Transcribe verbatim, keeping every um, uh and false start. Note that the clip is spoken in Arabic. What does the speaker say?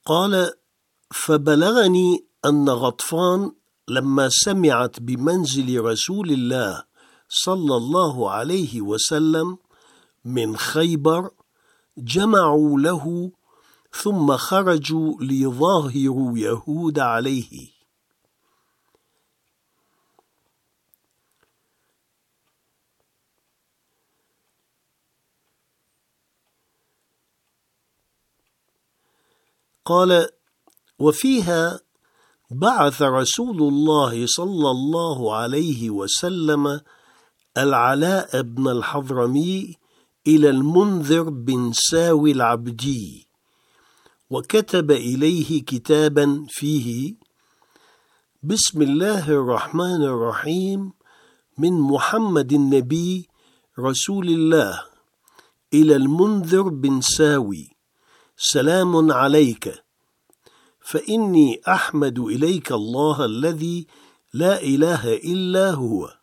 قال: فبلغني أن غطفان لما سمعت بمنزل رسول الله صلى الله عليه وسلم من خيبر جمعوا له، ثم خرجوا ليظاهروا يهود عليه. قال: وفيها بعث رسول الله صلى الله عليه وسلم العلاء بن الحضرمي إلى المنذر بن ساوي العبدي، وكتب إليه كتابا فيه: بسم الله الرحمن الرحيم، من محمد النبي رسول الله إلى المنذر بن ساوي، سلام عليك، فإني أحمد إليك الله الذي لا إله إلا هو،